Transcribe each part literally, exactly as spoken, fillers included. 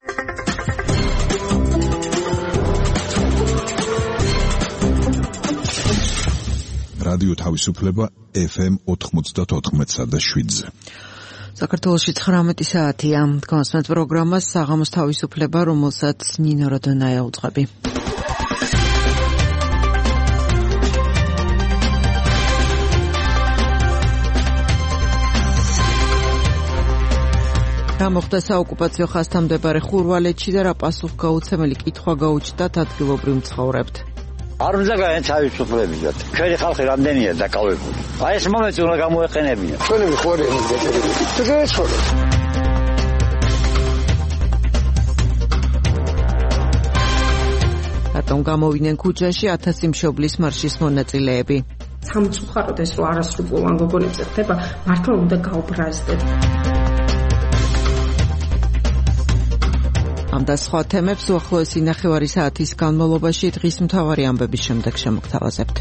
რადიო თავისუფლება ეფ ემ ოთხმოცდაოთხ და შვიდზე. საქართველოში ცხრამეტი საათია. გასვენთ პროგრამას საღამოს თავისუფლება, რომელსაც ნინო როდონაია უძღვები. რა მოხდა საოკუპაციო ხაზთან მდებარე ხურვალეთში და რა პასუხგაუცემელი კითხვა გაუჩნდათ ადგილობრივ მცხოვრებთ. არ უნდა გაეთავისუფლებინათ. ჩვენი ხალხი რამდენია დაკავებული. აი ეს მომენტი უნდა გამოეყენებინათ. ჩვენი ხوارი მიგეთები. თუ გაეცხოვოთ. რატომ გამოვიდნენ ქუჩაში ათასი მშობლის მარშის მონაწილეები? სამწუხაროდ ეს რო არასრულოვან გოგონებზე ხდება, მართლა უნდა გაუბრაზდეთ. ამ და სხვა თემებს უახლოესი ნახევარი საათის განმავლობაში დღის მთავარი ამბების შემდეგ შემოგთავაზებთ.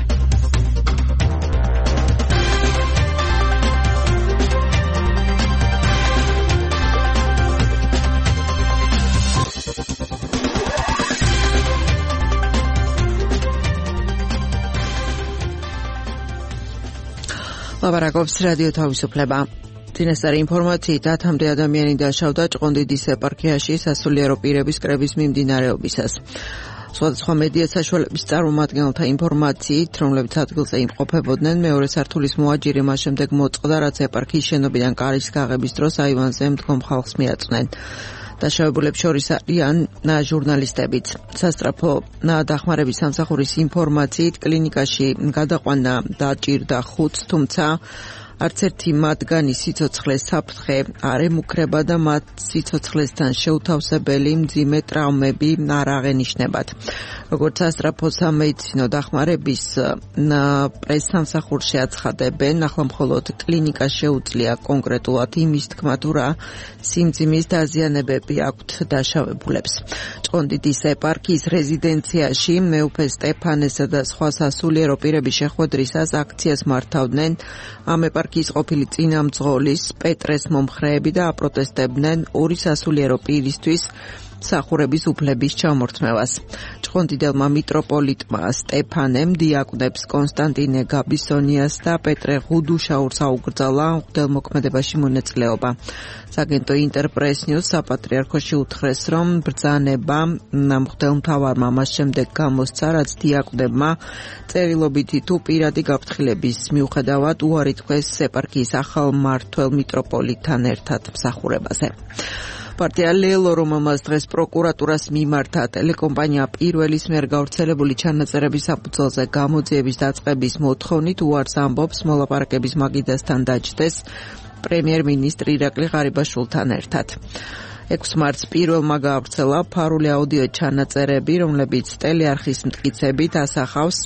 ლაპარაკობს რადიო თავისუფლება. წინასწარი ინფორმაციით ათამდე ადამიანი დაშავდა ჭყონდიდის ეპარქიაში სასულიერო პირების კრების მიმდინარეობისას. სხვადასხვა მედია საშუალების წარმომადგენელთა ინფორმაციით, რომლებიც ადგილზე იმყოფებოდნენ, მეორე სართულის მოაჯირი მას შემდეგ მოწყდა, რაც ეპარქიის შენობიდან კარის გაღების დროს აივანზე მდგომ ხალხს მიაწვნენ. დაშავებულებს შორის არიან ჟურნალისტებიც. სასწრაფო დახმარების სამსახურის ინფორმაციით კლინიკაში გადაყვანა დაჭირდა ხუთს, თუმცა არც ერთი მათგანი სიცოცხლეს საფრთხე არ ემუქრება და მათ სიცოცხლესთან შეუთავსებელი მძიმე ტრავმები არ აღენიშნებათ. როგორც სასწრაფო სამედიცინო დახმარების პრესსამსახურში აცხადებენ, ახლა მხოლოდ კლინიკას შეუძლია კონკრეტულად იმის თქმა თუ რა სიმძიმის დაზიანებები აქვთ დაშავებულებს. ჭყონდიდის ეპარქიის რეზიდენციაში მეუფე სტეფანესა და სხვა სასულიერო პირების შეხვედრისას აქციას მართავდნენ ამ ეპარქიის ყოფილი წინამძღოლის პეტრეს მომხრეები და აპროტესტებდნენ ორი სასულიერო პირისთვის მსახურების უფლების ჩამორთმევას. ჭყონდიდელმა მიტროპოლიტმა სტეფანემ დიაკვნებს კონსტანტინე გაბისონიას და პეტრე ღუდუშაურს აუგრძალა მღვდელმოქმედებაში მონაწილეობა. საგენტო ინტერპრეს ნიუს საპატრიარქოში უთხრეს, რომ ბრძანება მღვდელმთავარმა მას შემდეგ გამოსცა, რაც დიაკვნებმა წერილობითი თუ პირადი გაფრთხილების მიუხედავად უარი თქვეს ეპარქიის ახალ მმართველ მიტროპოლიტთან ერთად მსახურებაზე. პარტია ლელო, რომელმაც დღეს პროკურატურას მიმართა ტელეკომპანია პირველის მიერ გავრცელებული ჩანაწერების საფუძველზე გამოძიების დაწყების მოთხოვნით უარს ამბობს მოლაპარაკების მაგიდასთან დაჯდეს პრემიერ-მინისტრი ირაკლი ღარიბაშვილთან ერთად. ექვსი მარტს პირველმა გაავრცელა ფარული აუდიო ჩანაწერები, რომლებიც ტელეარხის მტკიცებით ასახავს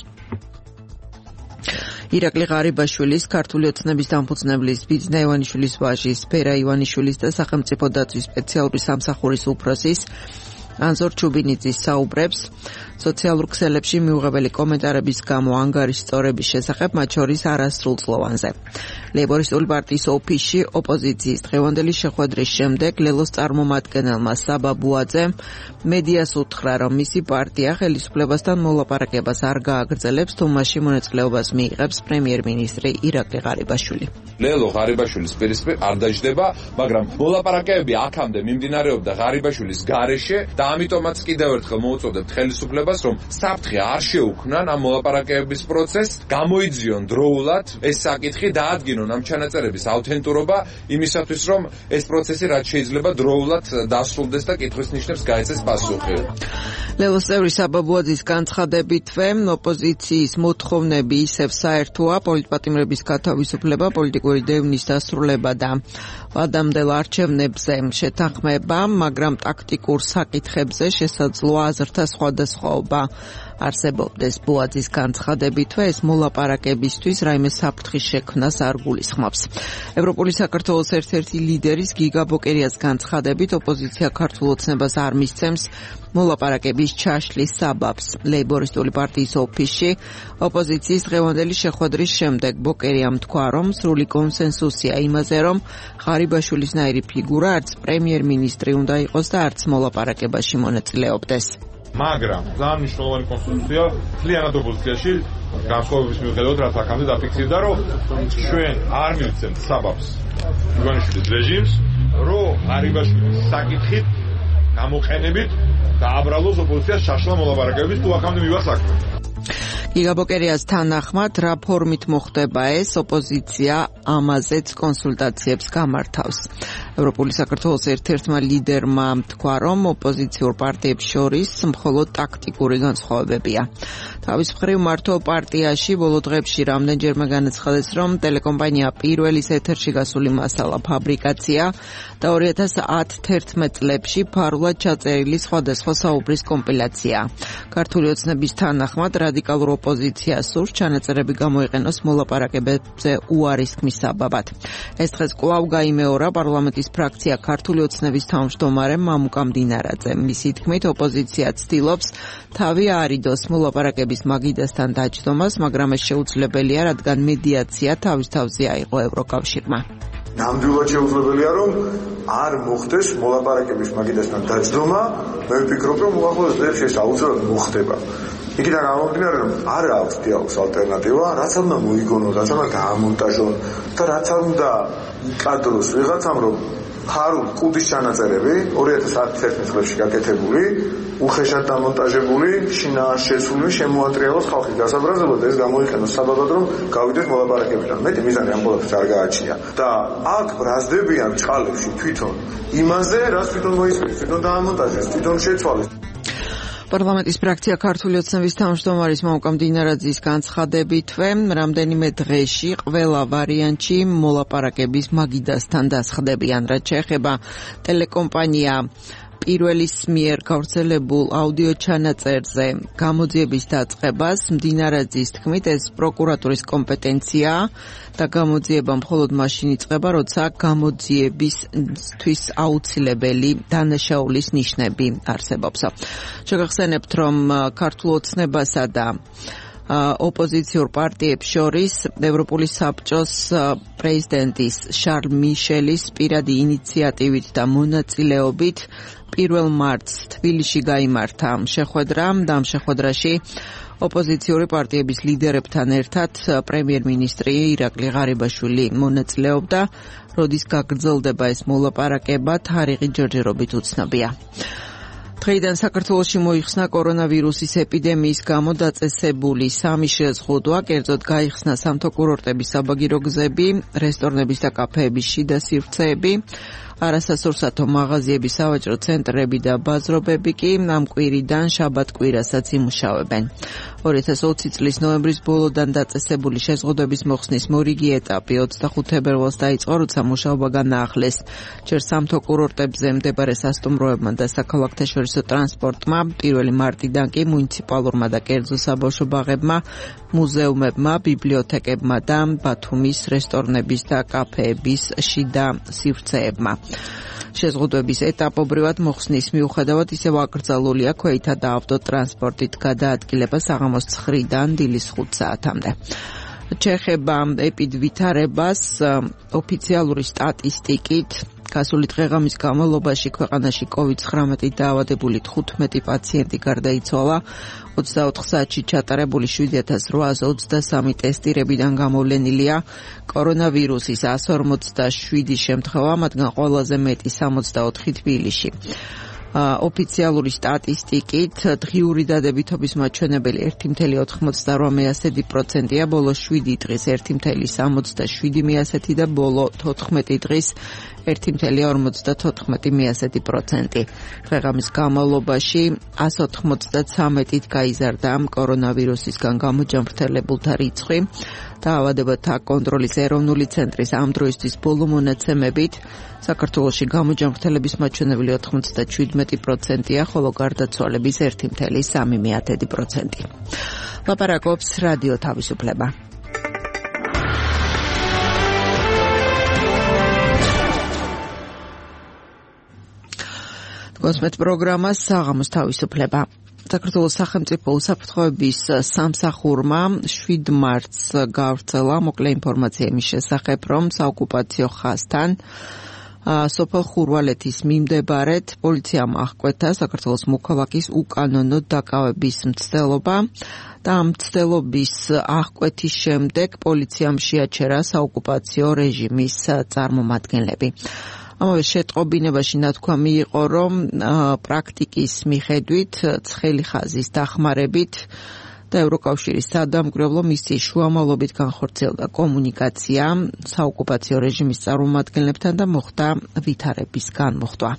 ირაკლი ღარიბაშვილის, ქართული ოცნების დამფუძნებლის ბიძინა ივანიშვილის ვაჟის, ფერა ივანიშვილის და სახელმწიფო დაცვის სპეციალური სამსახურის უფროსის ანზორ ჩუბინიძის საუბრებს სოციალურ ქსელებში მიუღებელი კომენტარების გამო ანგარიშსწორების შესახებ, მათ შორის არასრულწლოვანზე. ლეიბორისტული პარტიის ოფისში ოპოზიციის დღევანდელი შეხვედრის შემდეგ ლელოს წარმომადგენელმა საბა ბუაძემ მედიას უთხრა, რომ მისი პარტია ხელისუფლებასთან მოლაპარაკებას არ გააგრძელებს, თუ მასში მონაწილეობას მიიღებს პრემიერ-მინისტრი ირაკლი ღარიბაშვილი. ლელო ღარიბაშვილის პირისპირ არ დაჯდება, მაგრამ მოლაპარაკებები აქამდე მიმდინარეობდა ღარიბაშვილის გარეშე და ამიტომაც კიდევ ერთხელ მოუწოდებთ ხელისუფლებას, რომ საფრთხე არ შეუქმნან ამ მოლაპარაკებების პროცესს, გამოიძიონ დროულად ეს საკითხი, დაადგინონ ამ ჩანაწერების ავთენტურობა იმისათვის, რომ ეს პროცესი რაც შეიძლება დროულად დასრულდეს და კითხვის ნიშნებს გაეცეს პასუხი. ლელოს წევრი საბა ბუაძის განცხადებითვე ოპოზიციის მოთხოვნები ისევ საერთოა, პოლიტპატიმრების გათავისუფლება, პოლიტიკური დევნის დასრულება და ვადამდელ არჩევნებზე შეთანხმება, მაგრამ ტაქტიკურ საკითხებზე შესაძლოა აზრთა სხვადასხვაობა. არსებობდეს. ბუაძის განცხადებითვე ეს მოლაპარაკებისთვის რაიმე საფრთხის შექმნას არ გულისხმობს. ევროპული საქართველოს ერთ-ერთი ლიდერის გიგა ბოკერიას განცხადებით ოპოზიცია ქართულ ოცნებას არ მისცემს მოლაპარაკების ჩაშლის საბაბს. ლეიბორისტული პარტიის ოფისში ოპოზიციის დღევანდელი შეხვედრის შემდეგ ბოკერიამ თქვა, რომ სრული კონსენსუსია იმაზე, რომ ღარიბაშვილის ნაირი ფიგურა არც პრემიერ-მინისტრი უნდა იყოს და არც მოლაპარაკებაში მონაწილეობდეს. მაგრამ ძალიან მნიშვნელოვანი კონსტიტუცია ძალიანად ოპოზიციაში განსხვავების მიუხედავად რაც აქამდე დაფიქსირდა, რომ ჩვენ არ მივცემთ საბაბს ივანიშვილის რეჟიმს, რომ ღარიბაშვილის საკითხით გამოყენებით დააბრალოს ოპოზიციას შაშლა მოლაპარაკებების თუ აქამდე მივა საქმე. გიგა ბოკერიას თანახმად რა ფორმით მოხდება ეს, ოპოზიცია ამაზეც კონსულტაციებს გამართავს. ევროპული საქართველოს ერთ-ერთმა ლიდერმა თქვა, რომ ოპოზიციურ პარტიებს შორის მხოლოდ ტაქტიკური განსხვავებებია. თავის მხრივ მართო პარტიაში ბოლო დღეებში რამდენჯერმე განაცხადეს, რომ ტელეკომპანია პირველის ეთერში გასული მასალა ფაბრიკაცია და ორი ათას ათი-თერთმეტ წლებში ფარულად ჩაწერილი სხვადასხვა საუბრის კომპილაცია. ქართული ოცნების თანახმად რადიკალურ ოპოზიციას სურს ჩანაწერები გამოიყენოს მოლაპარაკებებზე უარისქმის საბაბად. ეს დღეს კვლავ გაიმეორა პარლამენტის ფრაქცია ქართული ოცნების თავმჯდომარემ მამუკა მდინარაძემ. მისი თქმით, ოპოზიცია ცდილობს თავი აარიდოს მოლაპარაკების მაგიდასთან დაჯდომას, მაგრამ ეს შეუძლებელია, რადგან მედიაცია თავის თავზე აიღო ევროკავშირმა. ნამდვილად შეუძლებელია, რომ არ მოხდეს მოლაპარაკების მაგიდასთან დაჯდომა. მე ვფიქრობ, რომ უახლოეს დღეებში ეს აუცილებლად მოხდება. იქიდან გამომდინარე, რომ არ აქვს დიალოგს ალტერნატივა, რაც უნდა მოიგონოს, რაც უნდა გაამონტაჟონ და რაც უნდა იკადროს ვიღაცამ, რომ ფარულ კუდის ჩანაწერები ორი ათას ათი წლებში გაკეთებული, უხეშად დამონტაჟებული, შინაა შესული, შემოატრიალოს ხალხის გასაბრაზებლად და ეს გამოიყენოს საბაბად, რომ გავიდეს მოლაპარაკებიდან. მეტი მიზანი ამ ყველაფერს არ გააჩნია. და აქ ბრაზდებიან ჭყალებში თვითონ იმაზე, რაც თვითონ მოისმენს, თვითონ დაამონტაჟეს, თვითონ შეცვალეს. პარლამენტის ფრაქცია ქართული ოცნების თავმჯდომარის მამუკა მდინარაძის განცხადებითვე რამდენიმე დღეში ყველა ვარიანტში მოლაპარაკების მაგიდასთან დასხდებიან, რაც შეეხება ტელეკომპანია პირველის მიერ გავრცელებულ აუდიო ჩანაწერზე გამოძიების დაწყებას. მდინარაძის თქმით, ეს პროკურატურის კომპეტენციაა და გამოძიება მხოლოდ მაშინ იწყება, როცა გამოძიებისთვის აუცილებელი დანაშაულის ნიშნები არსებობს. შეგახსენებთ, რომ ქართულ ოცნებასა და ოპოზიციურ პარტიებს შორის ევროპული საბჭოს პრეზიდენტის შარლ მიშელის პირადი ინიციატივით და მონაწილეობით პირველ მარტს თბილისში გაიმართა შეხვედრა და ამ შეხვედრაში ოპოზიციური პარტიების ლიდერებთან ერთად პრემიერ-მინისტრი ირაკლი ღარიბაშვილი მონაწილეობდა. როდის გაგრძელდება ეს მოლაპარაკება, თარიღი ჯერჯერობით უცნობია. დღეიდან საქართველოში მოიხსნა კორონავირუსის ეპიდემიის გამო დაწესებული სამი შეზღუდვა, კერძოდ გაიხსნა სამთო კურორტების საბაგირო გზები, რესტორნების და კაფეების შიდა სივრცეები, არასასურსათო მაღაზიები, სავაჭრო ცენტრები და ბაზრობები კი ამ კვირიდან შაბათ-კვირასაც იმუშავებენ. ორი ათას ოცი წლის ნოემბრის ბოლოდან დაწესებული შეზღუდვების მოხსნის მორიგი ეტაპი ოცდახუთ თებერვალს დაიწყო, როცა მუშაობა განაახლეს ჯერ სამთო კურორტებზე მდებარე სასტუმროებმა და საქალაქთაშორისო ტრანსპორტმა, პირველი მარტიდან კი მუნიციპალურმა და კერძო საბავშვო ბაღებმა, მუზეუმებმა, ბიბლიოთეკებმა და ბათუმის რესტორნების და კაფეების შიდა სივრცეებმა. შეზღუდვების ეტაპობრივად მოხსნის მიუხედავად ისევ აკრძალულია ქვეითა და ავტოტრანსპორტით გადაადგილება საღამოს ცხრიდან დილის ხუთ საათამდე. ჩეხება ეპიდვითარებას ოფიციალური სტატისტიკით გასული დღეღამის განმავლობაში ქვეყანაში კოვიდ ცხრამეტით დაავადებული თხუთმეტი პაციენტი გარდაიცვალა. ოცდაოთხ საათში ჩატარებული შვიდი ათას რვაასი ოცდასამი ტესტირებიდან გამოვლენილია კორონავირუსის ასი ორმოცდაშვიდი შემთხვევა, მათგან ყველაზე მეტი სამოცდაოთხი თბილისში. ოფიციალური სტატისტიკით დღიური დადებითობის მაჩვენებელი ერთი მცდარი ორმოცდაოთხ პროცენტია, ბოლო შვიდი დღის ერთი მცდარი სამოცდაშვიდი და ბოლო თოთხმეტი დღის ერთი კoma ორმოცდათოთხმეტი პროცენტი. დღე-ღამის განმავლობაში one hundred ოთხმოცდათრამეტით გაიზარდა კორონავირუსისგან გამოჯანმრთელებულთა რიცხვი. დაავადებათა კონტროლის ეროვნული ცენტრის ამ დროისთვის ბოლო მონაცემებით საქართველოში გამოჯანმრთელების მაჩვენებელი ოთხმოცდაშვიდმეტი პროცენტია, ხოლო გარდაცვალების ერთი კoma სამი პროცენტი. ლაპარაკობს რადიო თავისუფლება. გოსმეთ პროგრამა საღამოს თავისუფლება. საქართველოს სახელმწიფო უსაფრთხოების სამსახურმა შვიდ მარტს გავრცელა მოკლე ინფორმაცია იმის შესახებ, რომ საოკუპაციო ხაზთან სოფელ ხურვალეთის მიმდებარედ პოლიციამ აღკვეთა საქართველოს მოქალაქის უკანონო დაკავების მცდელობა და ამ მცდელობის აღკვეთის შემდეგ პოლიციამ შეაჩერა საოკუპაციო რეჟიმის წარმომადგენლები. ამავე შეტყობინებაში ნათქვამი იყო, რომ პრაქტიკის მიხედვით ცხელი ხაზის დახმარებით და ევროკავშირის სადამკვირვებლო მისიის შუამავლობით განხორციელდა კომუნიკაცია საოკუპაციო რეჟიმის წარმომადგენლებთან და მოხდა ვითარების განმუხტვა.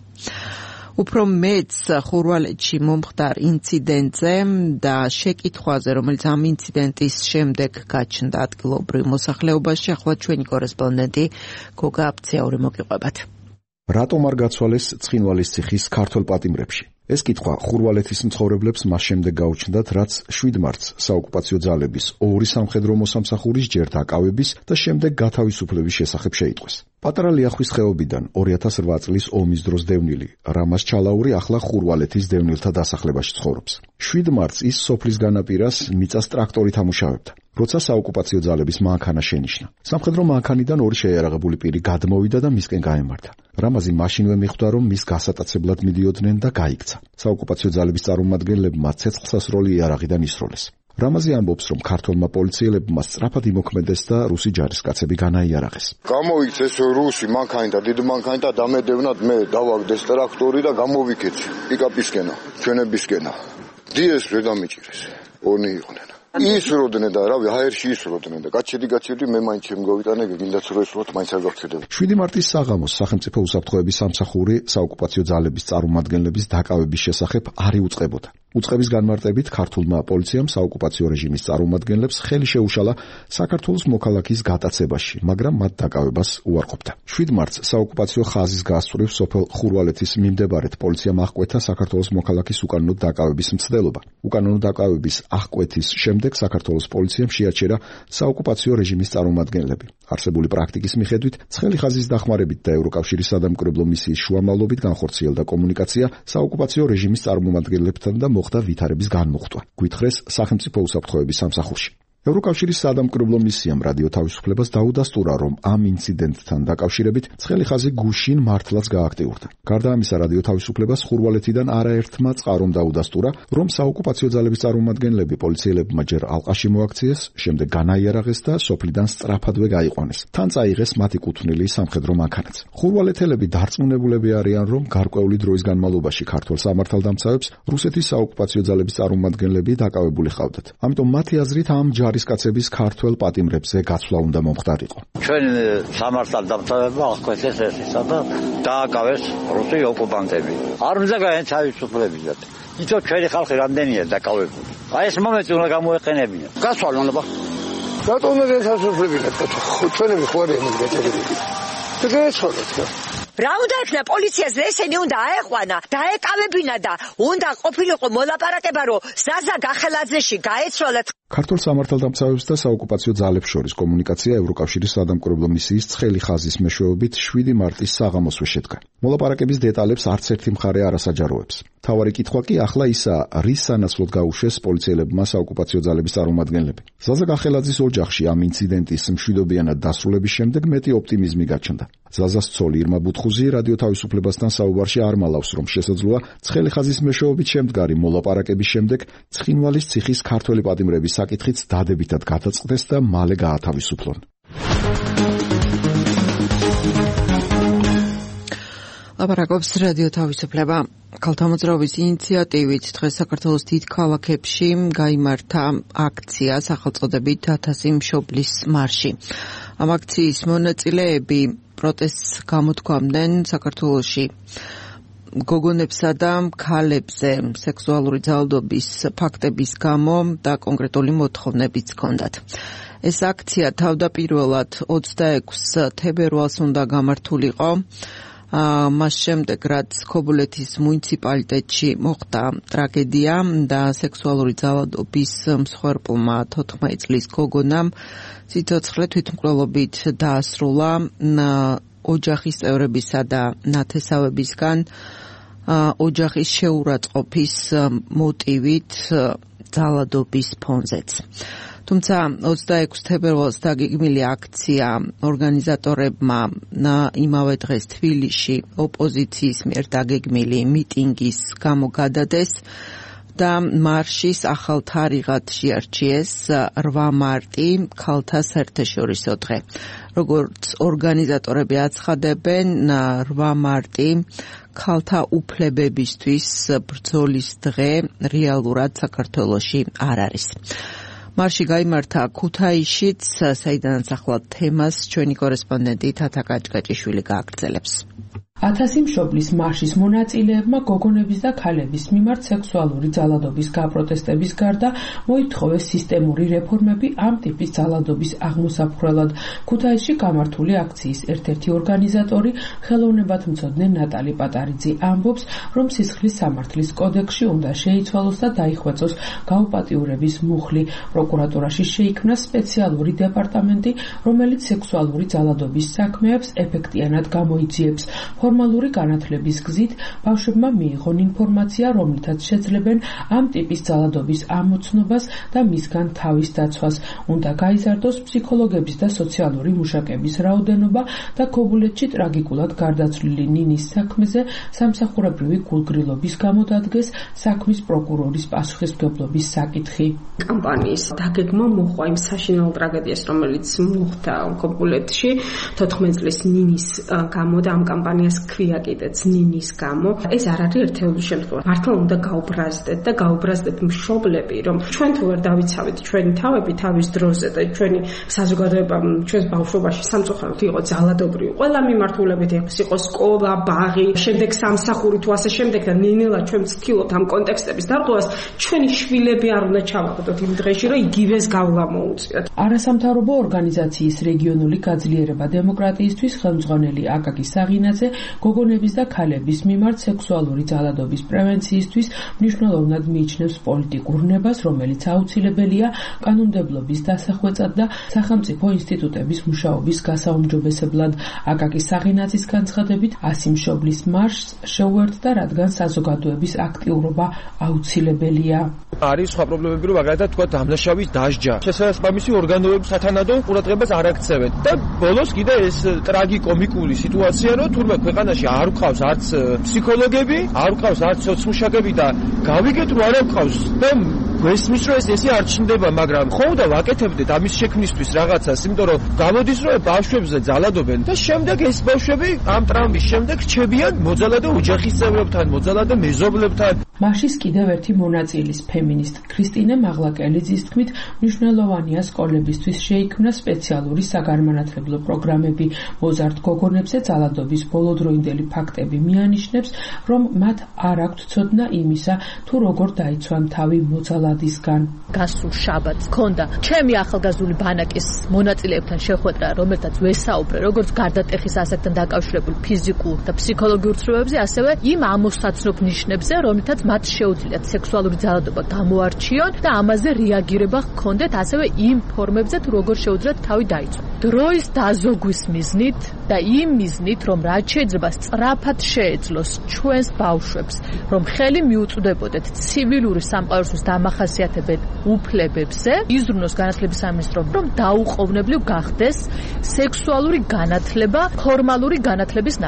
უფრო მეც ხურვალეთში მომხდარ ინციდენტზე და შეკითხვაზე, რომელიც ამ ინციდენტის შემდეგ გაჩნდა ადგილობრივ მოსახლეობაში, ახლა ჩვენი კორესპონდენტი გოგა აფციაური მოგიყვებათ. რატომ არ გაცვალეს ცხინვალის ციხის ქართველ პატიმრებში? ეს კითხვა ხურვალეთის მცხოვრებლებს მას შემდეგ გაუჩნდათ, რაც შვიდ მარტს საოკუპაციო ძალების ორი სამხედრო მოსამსახურის ჯერ დაკავების და შემდეგ გათავისუფლების შესახებ შეიტყვეს. პატარა ლიახვის ხეობიდან ორი ათას რვა წლის ომის დროს დევნილი რამაზ ჩალაური ახლა ხურვალეთის დევნილთა დასახლებაში ცხოვრობს. შვიდ მარტს ის სოფლის განაპირას მიწას ტრაქტორით ამუშავებდა. როცა საოკუპაციო ძალების მანქანა შენიშნა. სამხედრო მანქანიდან ორი შეიარაღებული პირი გადმოვიდა და მისკენ გაემართა. რამაზი მაშინვე მიხვდა, რომ მის გასატაცებლად მიდიოდნენ და გაიქცა. საოკუპაციო ძალების წარმომადგენლებმა ცეცხლსასროლი იარაღიდან ისროლეს. რამაზი ამბობს, რომ ქართველმა პოლიციელებმა სწრაფად იმოქმედეს და რუსი ჯარისკაცები განაიარაღეს. გამოვიქცეს რუსი მანქანი და დიდი მანქანი და დამედევნად მე დავაგდეს ტრაქტორი და გამოვიქეცი პიკაპისკენა, ჩვენებისკენა. დიეს ვერ დამიჭირეს. ორნი იყვნენ. ისროდნენ და რავი, ჰაერში ისროდნენ და გაჩედი გაჩედი მე მაინც შემგოვიტანე, გინდაც რო ისროთ, მაინც არ გავცედებდი. შვიდი მარტის საღამოს სახელმწიფო უსაფრთხოების სამსახური საოკუპაციო ძალების წარმომადგენლების დაკავების შესახებ არ იუწყებოდა. უწყების განმარტებით ქართულმა პოლიციამ საოკუპაციო რეჟიმის წარმომადგენლებს ხელი შეუშალა საქართველოს მოქალაქის გატაცებაში, მაგრამ მათ დაკავებას უარყოფდა. შვიდ მარტს საოკუპაციო ხაზის გასწვრივ სოფელ ხურვალეთის მიმდებარედ პოლიციამ აღკვეთა საქართველოს მოქალაქის უკანონო დაკავების მცდელობა. უკანონო დაკავების აღკვეთის შემდეგ საქართველოს პოლიციამ შეაჩერა საოკუპაციო რეჟიმის წარმომადგენლები. არსებული პრაქტიკის მიხედვით ცხელი ხაზის დახმარებით და ევროკავშირის სადამკვირვებლო მისიის შუამავლობით განხორციელდა კომუნიკაცია საოკუპაციო რეჟიმის წარმომადგენლებთან და მოხდა ვითარების განმუხტვა. გვითხრეს სახელმწიფო უსაფრთხოების სამსახურში. ევროკავშირის სადამკვირვებლო მისიამ რადიო თავისუფლებას დაუდასტურა, რომ ამ ინციდენტთან დაკავშირებით ცხელი ხაზი გუშინ მართლაც გააქტიურდა. გარდა ამისა, რადიო თავისუფლებას ხურვალეთიდან არაერთმა წყარომ დაუდასტურა, რომ საოკუპაციო ძალების წარმომადგენლები პოლიციელებმა ჯერ ალყაში მოაქციეს, შემდეგ განაიარაღეს და სოფლიდან სწრაფადვე გაიყვანეს. თან წაიღეს მათი კუთვნილი სამხედრო მანქანაც. ხურვალეთელები დარწმუნებულები არიან, რომ გარკვეული დროის განმავლობაში ქართველ სამართალდამცავებს რუსეთის საოკუპაციო ძალების წარმომადგენლები დაკავებული ჰყავდათ. ამიტომ მათი აზრით ამ ჯარისკაცების ქართველ პატიმრებზე გაცვლა უნდა მომხდარიყო. ჩვენ სამართალდამცავებმა აღკვეცეს ესისა და დააკავეს რუსი ოკუპანტები. არ უნდა გაეთავისუფლებინათ. იცო ჩვენი ხალხი რამდენია დაკავებული. აი ეს მომენტი უნდა გამოეყენებინათ. გაცვალონ აბა. რატომ უნდა გაეთავისუფლებინათ? ჩვენები ხო არ იმედგეთები. დაგეცვალოთ. რა უნდა ექნა პოლიციას ესენი უნდა აეყვანა, დაეკავებინა და უნდა ყოფილიყო მოლაპარაკება, რომ ზაზა გახელაძეში გაეცვალათ. ქართულ სამართალდამცავებს და საოკუპაციო ძალებს შორის კომუნიკაცია ევროკავშირის სადამკვირვებლო მისიის ცხელი ხაზის მეშვეობით შვიდი მარტის საღამოსვე შედგა. მოლაპარაკების დეტალებს არც ერთი მხარე არ ასაჯაროებს. თავარი კითხვა კი ახლა ისაა, რის სანაცვლოდ გაუშვეს პოლიციელებმა საოკუპაციო ძალების წარმომადგენლები. ზაზა გახელაძის ოჯახში ამ ინციდენტის მშვიდობიანად დასრულების შემდეგ მეტი ოპტიმიზმი გაჩნდა. ზაზას ცოლი ირმა ბუთხუზი რადიო თავისუფლებასთან საუბარში არ მალავს, რომ შესაძლოა ცხელი ხაზის მეშვეობით შემდგარი მოლაპარაკების შემდეგ ცხინვალის ციხის ქართველი პატიმრების საკითხიც დადებითად გადაწყდეს და მალე გაათავისუფლონ. ლაპარაკობს რადიო თავისუფლება. ქალთა მოძრაობის ინიციატივით დღეს საქართველოს დიდ ქალაქებში გაიმართა აქცია სახელწოდებით ათასი მშობლის მარში. ამ აქციის მონაწილეები პროტესტს გამოთქვამდნენ საქართველოში გოგონებსა და ქალებზე სექსუალური ძალადობის ფაქტების გამო და კონკრეტული მოთხოვნებიც ჰქონდათ. ეს აქცია თავდაპირველად ოცდაექვსი თებერვალს უნდა გამართულიყო. მას შემდეგ რაც ქობულეთის მუნიციპალიტეტში მოხდა ტრაგედია და სექსუალური ძალადობის მსხვერპლმა თოთხმეტი წლის გოგონამ სიცოცხლე თვითმკვლელობით დაასრულა ოჯახის წევრებისა და ნათესავებისგან ოჯახის შეურაცხყოფის მოტივით ძალადობის ფონზეც. თუმცა ოცდაექვსი თებერვალს დაგეგმილი აქცია ორგანიზატორებმა იმავე დღეს თბილისში ოპოზიციის მიერ დაგეგმილი მიტინგის გამო გადადეს და მარშის ახალ თარიღად შეარჩიეს რვა მარტი ქალთა საერთაშორისო დღე. როგორც ორგანიზატორები აცხადებენ, რვა მარტი ქალთა უფლებებისთვის ბრძოლის დღე რეალურად საქართველოში არ არის. მარში გაიმართა ქუთაისშიც, საიდანაც ახლა თემას ჩვენი კორესპონდენტი თათა კაჭკაჭიშვილი გააგრძელებს. ათასი მშობლის მარშის მონაწილეებმა გოგონების და ქალების მიმართ სექსუალური ძალადობის გაპროტესტების გარდა მოითხოვეს სისტემური რეფორმები ამ ტიპის ძალადობის აღმოსაფხვრელად. ქუთაისში გამართული აქციის ერთ-ერთი ორგანიზატორი, ხელოვნებათმცოდნე ნატალი პატარიძე ამბობს, რომ სისხლის სამართლის კოდექსში უნდა შეიცვალოს და დაიხვეწოს გაუპატიურების მუხლი. პროკურატურაში შეიქმნა სპეციალური დეპარტამენტი, რომელიც სექსუალური ძალადობის საქმეებს ეფექტიანად გამოიძიებს. ფორმალური განათლების გზით ბავშვებმა მიიღონ ინფორმაცია, რომლითაც შეძლებენ ამ ტიპის ძალადობის ამოცნობას და მისგან თავის დაცვას. უნდა გაიზარდოს ფსიქოლოგების და სოციალური მუშაკების რაოდენობა და ქობულეთში ტრაგიკულად გარდაცვლილი ნინის საქმეზე სამსახურებრივი გულგრილობის გამო დადგეს საქმის პროკურორის პასუხისმგებლობის საკითხი. კამპანიის დაგეგმა მოჰყვა იმ საშინაო ტრაგედიას, რომელიც მოხდა ქობულეთში თოთხმეტი წლის ნინის გამო და ამ კამპანიას ქვია კიდეც ნინის გამო. ეს არ არის ერთეული შემთხვევა. მართლა უნდა გაუბრაზდეთ და გაუბრაზდეთ მშობლები, რომ ჩვენ თუ ვერ დავიცავით ჩვენი თავები თავის დროზე და ჩვენი საზოგადოება ჩვენს ბავშვობაში სამწუხაროდ იყო ძალადობრივი. ყველა მიმართულებით იყო სკოლა, ბაღი, შემდეგ სამსახური თუ ასე შემდეგ და ნინელა ჩვენ ვცდილობთ ამ კონტექსტების დარღვევას, ჩვენი შვილები არ უნდა ჩავაგდოთ იმ დღეში, რომ იგივეს გავლა მოუწიოთ. არასამთავრობო ორგანიზაციის რეგიონული გაძლიერება დემოკრატიისთვის ხელმძღვანელი აკაკი საღინაძე გოგონების და ქალების მიმართ სექსუალური ძალადობის პრევენციისთვის მნიშვნელოვნად მიიჩნევს პოლიტიკურ ნებას, რომელიც აუცილებელია კანონმდებლობის დასახვეწად და სახელმწიფო ინსტიტუტების მუშაობის გასაუმჯობესებლად. აკაკი საღინაძის განცხადებით, ასი მშობლის მარშს შეუერთდა, რადგან საზოგადოების აქტიურობა აუცილებელია. არის სხვა პრობლემები, რომ მაგალითად თქვა დამნაშავის დასჯა. შესაბამისი ორგანოები სათანადო ყურადღებას არ აქცევენ და ბოლოს კიდე ეს ტრაგიკომიკული სიტუაცია, რომ თურმე ქვეყანაში არ ვყავს არც ფსიქოლოგები, არ ვყავს არც სოციმუშაკები და გავიგეთ რომ არ ვყავს და გვესმის რომ ეს ესე არ ჩნდება, მაგრამ ხო და ვაკეთებდეთ ამის შექმნისთვის რაღაცას, იმიტომ რომ გამოდის რომ ბავშვებზე ძალადობენ და შემდეგ ეს ბავშვები ამ ტრამვის შემდეგ რჩებიან მოძალადე ოჯახის წევრებთან, მოძალადე მეზობლებთან. მარშის კიდევ ერთი მონაწილის ფემინისტ ქრისტინე მაღლაკელიძის თქმით, მნიშვნელოვანია სკოლებისთვის შეიქმნა სპეციალური საგანმანათლებლო პროგრამები. მოზარდ გოგონებზე ძალადობის ბოლოდროინდელი ფაქტები მიანიშნებს, რომ მათ არ აქვთ ცოდნა იმისა, თუ როგორ დაიცვან თავი მოძალადისგან. გასულ შაბათს ქონდა ჩემი ახალგაზრდული ბანაკის მონაწილეებთან შეხვედრა, რომელთაც ვესაუბრე როგორც გარდატეხის ასაკთან დაკავშირებულ ფიზიკურ და ფსიქოლოგიურ ცნობებზე, ასევე იმ ამოსაცნობ ნიშნებზე, რომლითაც მათ შეუძლიათ სექსუალური ძალადობა გამოარჩიონ და ამაზე რეაგირება ჰქონდეთ, ასევე იმ ფორმებზე, თუ როგორ შეუძლიათ თავი დაიცვან. დროის დაზოგვის მიზნით და იმ მიზნით, რომ რაც შეიძლება სწრაფად შეეძლოს ჩვენს ბავშვებს, რომ ხელი მიუწვდებოდეთ ცივილური სამყაროსთვის დამახასიათებელ უფლებებზე, იზრუნოს განათლების სამინისტრომ, რომ დაუყოვნებლივ გახდეს სექსუალური განათლება ფორმალური განათლების ნაწილი.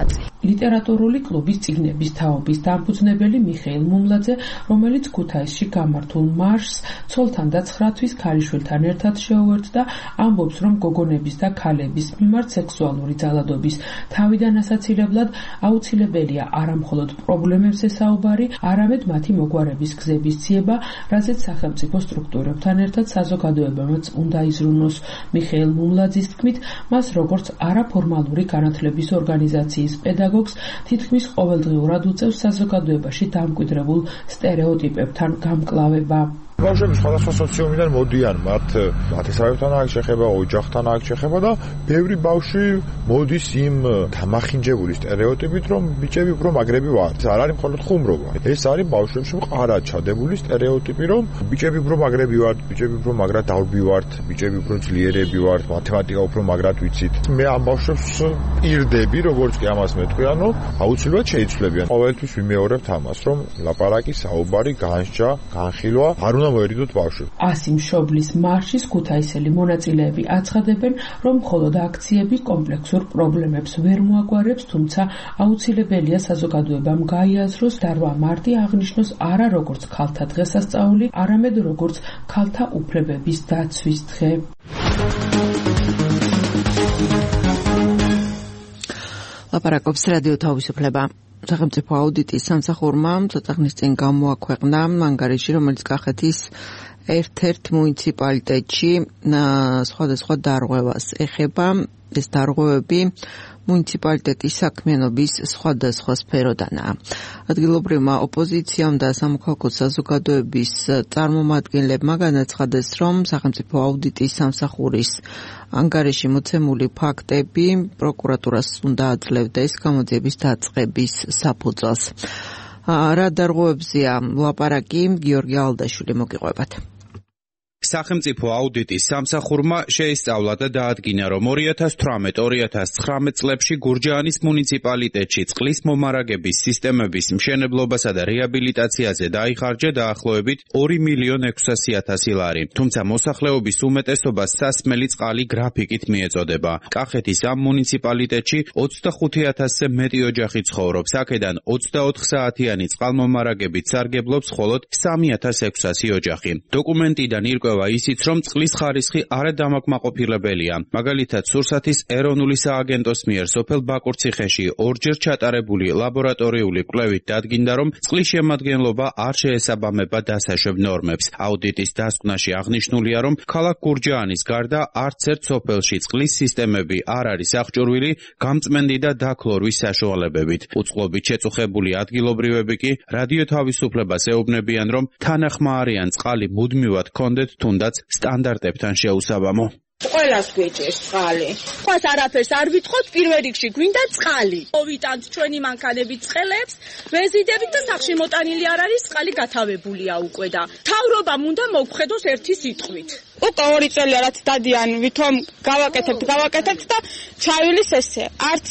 ლიტერატურული კლუბის წიგნების თაობის დამფუძნებელი მიხეილ მუმლაძე, რომელიც ქუთაისში გამართულ მარშს ცოლთან და ცხრა თვის ქალიშვილთან ერთად შეუერთდა, ამბობს, რომ გოგონების და ქალების მიმართ სექსუალური ძალადობის თავიდან ასაცილებლად აუცილებელია არა მხოლოდ პრობლემებზე საუბარი, არამედ მათი მოგვარების გზების ძიება, რაზეც სახელმწიფო სტრუქტურებთან ერთად საზოგადოებამაც უნდა იზრუნოს. მიხეილ მუმლაძის თქმით, მას როგორც არაფორმალური განათლების ორგანიზაციის პედაგოგს თითქმის ყოველდღიურად უწევს საზოგადოებაში დამკვიდრებულ სტერეოტიპებთან გამკლავება. ბავშვები სხვადასხვა სოციუმიდან მოდიან, მათ მათესავებთან აქვს შეხება, ოჯახთან აქვს შეხება და ბევრი ბავშვი მოდის იმ დამახინჯებული სტერეოტიპით, რომ ბიჭები უფრო მაგრები ვართ. არ არის მხოლოდ ხუმრობა. ეს არის ბავშვებში მყარად ჩადებული სტერეოტიპი, რომ ბიჭები უფრო მაგრები ვართ, ბიჭები უფრო მაგრად დალბი ვართ, ბიჭები უფრო ძლიერები ვართ, მათემატიკა უფრო მაგრად ვიცით. მე ამ ბავშვებს პირდები, როგორც კი ამას მეტყვი, ანუ აუცილებლად შეიცვლებიან. ყოველთვის ვიმეორებთ ამას, რომ ლაპარაკი, საუბარი, განსჯა, განხილვა არ უნდა მოერიდოთ ბავშვებს. ასი მშობლის მარშის ქუთაისელი მონაწილეები აცხადებენ, რომ მხოლოდ აქციები კომპლექსურ პრობლემებს ვერ მოაგვარებს, თუმცა აუცილებელია საზოგადოებამ გაიაზროს და რვა მარტი აღნიშნოს არა როგორც ქალთა დღესასწაული, არამედ როგორც ქალთა უფლებების დაცვის დღე. ლაპარაკობს რადიო თავისუფლება. სახელმწიფო აუდიტის სამსახურმა ცოტა ხნის წინ გამოაქვეყნა ანგარიში, რომელიც კახეთის ერთ-ერთ მუნიციპალიტეტში სხვადასხვა დარღვევას ეხება. ეს დარღვევები მუნიციპალიტეტის საქმიანობის სხვადასხვა სფეროდანაა. ადგილობრივმა ოპოზიციამ და სამოქალაქო საზოგადოების წარმომადგენლებმა განაცხადეს, რომ სახელმწიფო აუდიტის სამსახურის ანგარიში მოცემული ფაქტები პროკურატურას უნდა აძლევდეს გამოძიების დაწყების საფუძველს. რა დარღვევებზეა ლაპარაკი, გიორგი ალდაშვილი მოგიყვებათ. სახელმწიფო აუდიტის სამსახურმა შეისწავლა და დაადგინა, რომ ორი ათას თვრამეტ ორი ათას ცხრამეტ წლებში გურჯაანის მუნიციპალიტეტში წყლის მომარაგების სისტემების მშენებლობასა და რეაბილიტაციაზე დაიხარჯა დაახლოებით ორი მილიონ ექვსასი ათასი ლარი. თუმცა მოსახლეობის უმეტესობას სასმელი წყალი გრაფიკით მიეწოდება. კახეთის ამ მუნიციპალიტეტში ოცდახუთი ათასზე მეტი ოჯახი ცხოვრობს. აქედან ოცდაოთხ საათიანი წყალმომარაგებით სარგებლობს მხოლოდ სამი ათას ექვსასი ოჯახი. დოკუმენტიდან ირკვევა ისიც, რომ წყლის ხარისხი არადამაკმაყოფილებელია. მაგალითად, სურსათის ეროვნული სააგენტოს მიერ სოფელ ბაკურციხეში ორჯერ ჩატარებული ლაბორატორიული კვლევით დადგინდა, რომ წყლის შემადგენლობა არ შეესაბამება დასაშვებ ნორმებს. აუდიტის დასკვნაში აღნიშნულია, რომ ქალაქ გურჯაანის გარდა არც ერთ სოფელში წყლის სისტემები არ არის აღჭურვილი გამწმენდი და დაქლორვის საშუალებებით. უწყლობით შეწუხებული ადგილობრივები კი რადიო თავისუფლებას ეუბნებიან, რომ თანახმა არიან წყალი მუდმივად ჰქონდეთ თუნდაც სტანდარტებთან შეუსაბამო. ყველას გვეჭერს წყალი. ხოს არაფერს არ ვიტყოთ, პირველ რიგში გვინდა წყალი. მოვიტანთ ჩვენი მანქანებით წყელებს, ვეზიდებით და სახში მოტანილი არ არის, წყალი გათავებულია უკვე და თავრობამ უნდა მოგხედოს ერთი სიტყვით. უკვე ორი წელია რაც დადიან, ვითომ გავაკეთებთ, გავაკეთებთ და ჩაივლის ესე. არც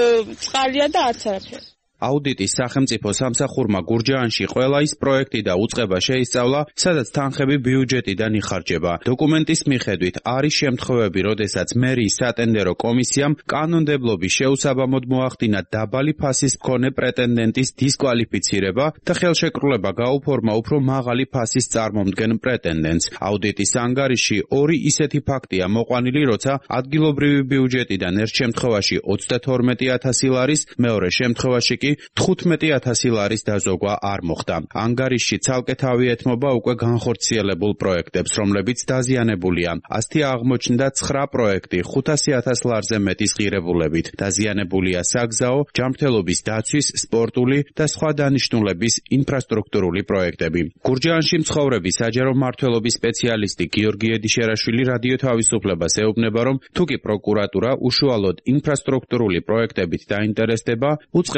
წყალია და არც არაფერი. აუდიტის სახელმწიფო სამსახურმა გურჯაანში ყველა ის პროექტი და უწყება შეისწავლა, სადაც თანხები ბიუჯეტიდან იხარჯება. დოკუმენტის მიხედვით არის შემთხვევები, როდესაც მერიის სატენდერო კომისიამ კანონმდებლობის შეუსაბამოდ მოახდინა დაბალი ფასის მქონე პრეტენდენტის დისკვალიფიცირება და ხელშეკრულება გაუფორმა უფრო მაღალი ფასის წარმომდგენ პრეტენდენტს. აუდიტის ანგარიში ორი ისეთი ფაქტია მოყვანილი, როცა ადგილობრივი ბიუჯეტიდან ერთ შემთხვევაში ოცდათორმეტი ათასი ლარის, მეორე შემთხვევაში კი თხუთმეტი ათასი ლარის დაზოგვა არ მოხდა. ანგარიში ცალკე თავი ეთმობა უკვე განხორციელებულ პროექტებს, რომლებიც დაზიანებულია. ასეთი აღმოჩნდა ცხრა პროექტი ხუთასი ათას ლარზე მეტის ღირებულებით. დაზიანებულია საგზაო, ჯანმრთელობის დაცვის, სპორტული და სხვა დანიშნულების ინფრასტრუქტურული პროექტები. გურჯაანში მცხოვრები საჯარო მმართველობის სპეციალისტი გიორგი ედიშერაშვილი რადიო თავისუფლებას ეუბნება, რომ თუკი პროკურატურა უშუალოდ ინფრასტრუქტურული პროექტებით დაინტერესდება, უწყება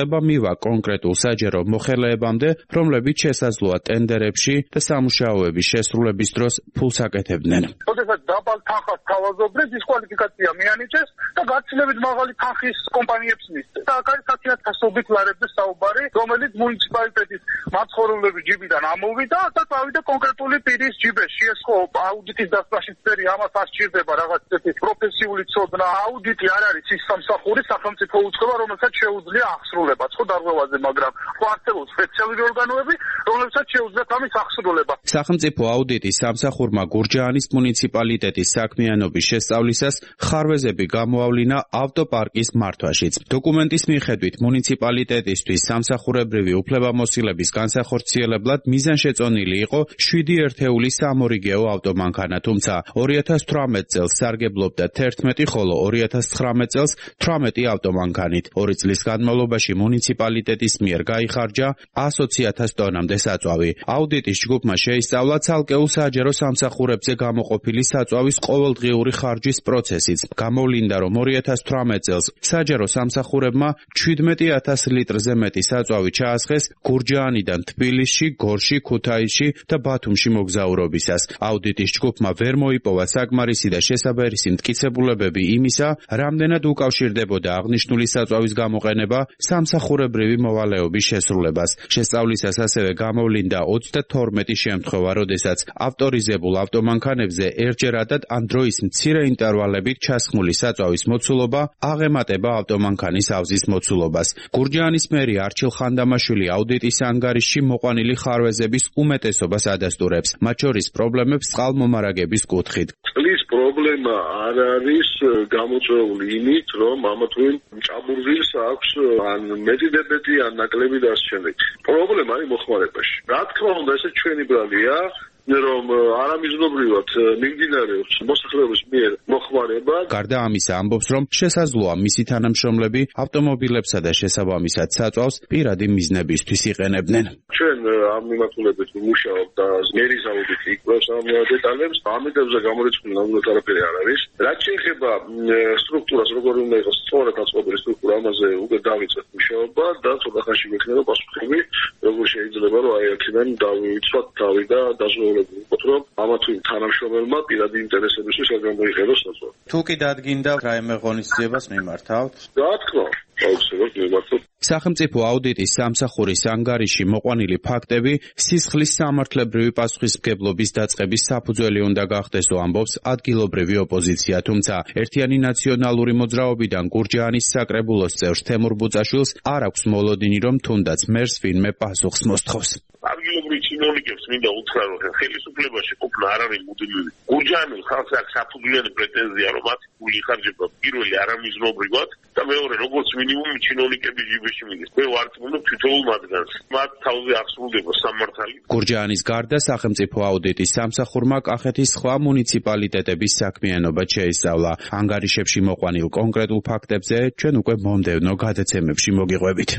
მცირვა კონკრეტულ საჯარო მოხელეებამდე, რომლებიც შესაძლოა ტენდერებში და სამუშაოების შესრულების დროს ფულს აკეთებდნენ. როდესაც დაბალ თანხას თავაზობდნენ, დისკვალიფიკაცია მიანიჭეს და გაცილებით მაღალი თანხის კომპანიებს მისცეს. და აქ არის ათასობით ლარებზე საუბარი, რომელიც მუნიციპალიტეტის მაცხოვრებლების ჯიბიდან ამოვიდა და წავიდა კონკრეტული პირის ჯიბეში. ეს ხო აუდიტის დასწრაში წერი ამას არ სჭირდება რაღაც ისეთი პროფესიული ცოდნა. აუდიტი არ არის ის სამსახური სახელმწიფო უწყება, რომელსაც შეუძლია აღსრულება ხო დარღვევაზე, მაგრამ ხო არსებობს სპეციალური ორგანოები, რომლებსაც შეუძლიათ ამის აღსრულება. სახელმწიფო აუდიტის სამსახურმა გურჯაანის მუნიციპალიტეტის საქმიანობის შესწავლისას ხარვეზები გამოავლინა ავტოპარკის მართვაშიც. დოკუმენტის მიხედვით მუნიციპალიტეტისთვის სამსახურებრივი უფლებამოსილების განსახორციელებლად მიზანშეწონილი იყო შვიდი ერთეული სამორიგეო ავტომანქანა, თუმცა ორი ათას თვრამეტ წელს სარგებლობდა თერთმეტი, ხოლო ორი ათას ცხრამეტ წელს თვრამეტი ავტომანქანით. ორი წლის განმავლობაში მუნიციპალიტეტის მიერ გაიხარჯა ათი ათას ტონამდე საწვავი. აუდიტის ჯგუფმა შეისწავლა ცალკეულ საჯარო სამსახურებზე გამოყოფილი საწვავის ყოველდღიური ხარჯის პროცესიც. გამოვლინდა, რომ ორი ათას თვრამეტ წელს საჯარო სამსახურებმა ჩვიდმეტი ათას litrზე მეტი საწვავი ჩაასხეს გურჯაანიდან თბილისში, გორში, ქუთაისში და ბათუმში მოგზაურობისას. აუდიტის ჯგუფმა ვერ მოიპოვა საკმარისი და შესაბერისი მტკიცებულებები იმისა, რამდენად უკავშირდებოდა აღნიშნული საწვავის გამოყენება სამსახურებრივი მოვალეობის შესრულებას. შესწავლისას ასევე გამოვლინდა ოცდათორმეტი შემთხვევა, როდესაც ავტორიზებულ ავტომანქანებზე ერთჯერადად ან დროის მცირე ინტერვალებით ჩასხმული საწვავის მოცულობა აღემატება ავტომანქანის ავზის მოცულობას. გურჯაანის მერი არჩილ ხანდამაშვილი აუდიტის ანგარიშში მოყვანილი ხარვეზების უმეტესობას ადასტურებს, მათ შორის პრობლემებს წყალმომარაგების კუთხით. წყლის პრობლემა არ არის გამოწვეული იმით, რომ ამა თუ იმ ჭაბურღილს აქვს ან მეტიდებეთი ან ნაკლები და ასე შემდეგ. პრობლემა არის მოხმარებაში. რა თქმა უნდა, ესე ჩვენი ბრალია, რომ არამიზნობრივად მიმდინარეობს მოსახლეობის მიერ მოხმარება. გარდა ამისა, ამბობს, რომ შესაძლოა მისი თანამშრომლები ავტომობილებსა და შესაბამისად საწვავს პირადი მიზნებისთვის იყენებდნენ. ჩვენ ამ მიმართულებით ვმუშაობ და მერის აუდიტი იკვლევს ამ დეტალებს. ამიტომზე გამორიცხული ნამდვილად არაფერი არ არის. რაც შეეხება სტრუქტურას, როგორი უნდა იყოს სწორად აწყობილი სტრუქტურა, ამაზე უკვე დავიწყეთ მუშაობა და ცოტა ხანში გვექნება პასუხები, როგორ შეიძლება რომ აი აქედან დავიცვათ თავი და დაზღვევა რომ ამა თუ იმ თანამშრომელმა პირადი ინტერესებისთვის არ გამოიყენოს საწვავი. თუ კი დადგინდა რაიმე ღონისძიებას მიმართავთ? რა თქმა უნდა, აუცილებლად მიმართავთ. სახელმწიფო აუდიტის სამსახურის ანგარიში მოყვანილი ფაქტები სისხლის სამართლებრივი პასუხისმგებლობის დაწყების საფუძველი უნდა გახდესო, ამბობს ადგილობრივი ოპოზიცია, თუმცა ერთიანი ნაციონალური მოძრაობიდან გურჯაანის საკრებულოს წევრ თემურ ბუწაშვილს არ აქვს მოლოდინი, რომ თუნდაც მერს ვინმე პასუხს მოსთხოვს. ადგილობრივ ჩინოვნიკებს მინდა უთხრა, რომ ხელისუფლებაში ყოფნა არ არის მუდმივი. გურჯაანის ხალხს აქვს საფუძვლიანი პრეტენზია, რომ მათი ფული იხარჯება პირველი არამიზნობრივად და მეორე როგორც მინიმუმ ჩინოვნიკების ჯიბეში მიდის. მე ვარწმუნებ თითოეულ მათგანს. მათ თავზე აღსრულდება სამართალი. გურჯაანის გარდა სახელმწიფო აუდიტის სამსახურმა კახეთის სხვა მუნიციპალიტეტების საქმიანობა შეისწავლა. ანგარიშებში მოყვანილ კონკრეტულ ფაქტებზე ჩვენ უკვე მომდევნო გადაცემებში მოგიყვებით.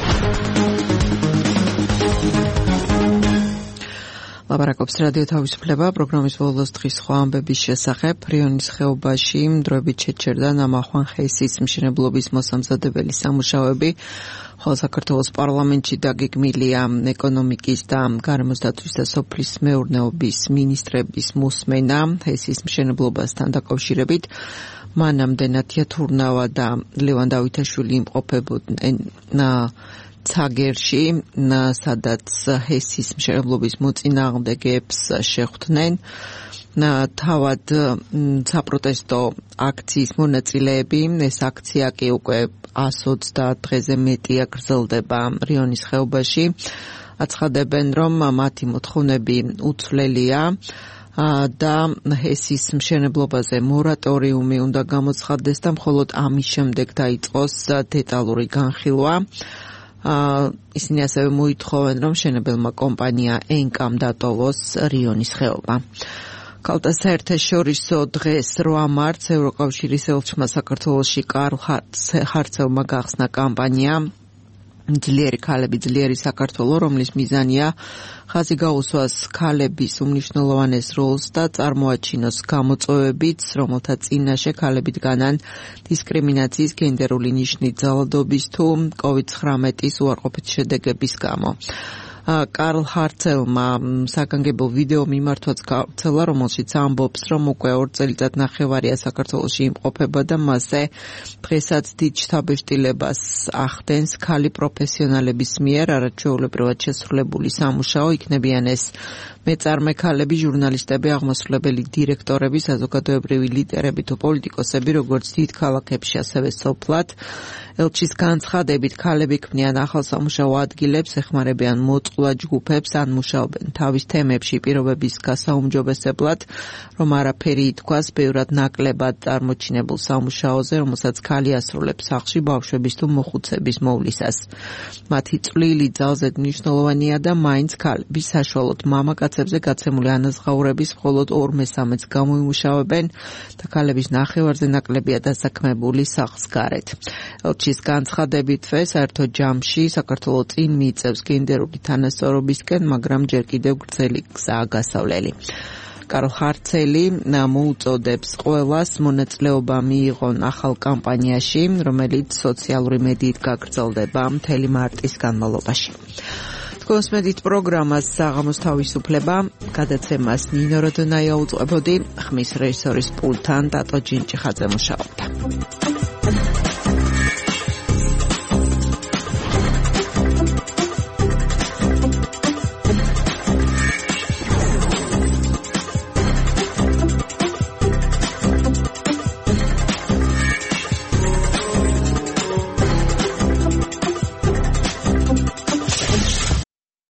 ლაპარაკობს რადიო თავისუფლება, პროგრამის ბოლოს დღის სხვა ამბების შესახებ. რიონის ხეობაში დროებით შეჩერდა ნამახვან ხეისის მშენებლობის მოსამზადებელი სამუშაოები, ხოლო საქართველოს პარლამენტში დაგეგმილია ეკონომიკის და გარემოს დაცვის და სოფლის მეურნეობის მინისტრების მოსმენა ხეისის მშენებლობასთან დაკავშირებით. მანამდე ნათია თურნავა და ლევან დავითაშვილი იმყოფებოდნენ ცაგერში, სადაც ჰესის მშენებლობის მოწინააღმდეგეებს შეხვდნენ. თავად საპროტესტო აქციის მონაწილეები, ეს აქცია კი უკვე ას ოცდაათ დღეზე მეტია გრძელდება რიონის ხეობაში. აცხადებენ, რომ მათი მოთხოვნები უცვლელია და ჰესის მშენებლობაზე მორატორიუმი უნდა გამოცხადდეს და მხოლოდ ამის შემდეგ დაიწყოს დეტალური განხილვა. ისინი ასევე მოითხოვენ, რომ მშენებელმა კომპანია ენკამ დატოვოს რიონის ხეობა. ქალთა საერთაშორისო დღეს რვა მარტს ევროკავშირის ელჩმა საქართველოში კარლ ხარცელმა გახსნა კამპანია ძლიერი ქალები, ძლიერი საქართველო, რომლის მიზანია ხაზი გაუსვას ქალების უმნიშვნელოვანეს როლს და წარმოაჩინოს გამოწვევებიც, რომელთა წინაშე ქალები დგანან დისკრიმინაციის, გენდერული ნიშნით ძალადობის თუ კოვიდ ცხრამეტის უარყოფითი შედეგების გამო. კარლ ჰარცელმა საგანგებო ვიდეო მიმართვაც გავრცელა, რომელშიც ამბობს, რომ უკვე ორ წელიწად ნახევარია საქართველოში იმყოფება და მასზე დღესაც დიდ შთაბეჭდილებას ახდენს ქალი პროფესიონალების მიერ არაჩვეულებრივად შესრულებული სამუშაო, იქნებიან ეს მეწარმე ქალები, ჟურნალისტები, აღმასრულებელი დირექტორები, საზოგადოებრივი ლიდერები თუ პოლიტიკოსები, როგორც დიდ ქალაქებში, ასევე სოფლად. ელჩის განცხადებით, ქალები ქმნიან ახალ სამუშაო ადგილებს, ეხმარებიან მოწყვლად ჯგუფებს, ან მუშაობენ თავის თემებში პირობების გასაუმჯობესებლად, რომ არაფერი ითქვას ბევრად ნაკლებად წარმოჩინებულ სამუშაოზე, რომელსაც ქალი ასრულებს სახლში ბავშვების თუ მოხუცების მოვლისას. მათი წვლილი ძალზედ მნიშვნელოვანია და მაინც ქალები საშუალოდ მამაკაცებზე გაცემული ანაზღაურების მხოლოდ ორ მესამედს გამოიმუშავებენ და ქალების ნახევარზე ნაკლებია დასაქმებული სახლს გარეთ. ელჩის განცხადებითვე საერთო ჯამში საქართველო წინ მიიწევს გენდერული თანასწორობისკენ, მაგრამ ჯერ კიდევ გრძელი გზაა გასავლელი. კარლ ჰარცელი მოუწოდებს ყველას მონაწილეობა მიიღონ ახალ კამპანიაში, რომელიც სოციალური მედიით გაგრძელდება მთელი მარტის განმავლობაში. კონსმედით პროგრამას საღამოს თავისუფლება, გადაცემას ნინო როდონაია უწყებოდი, ხმის რეჟისორის პულტთან დატო ჯინჭიხაძე მუშაობდა.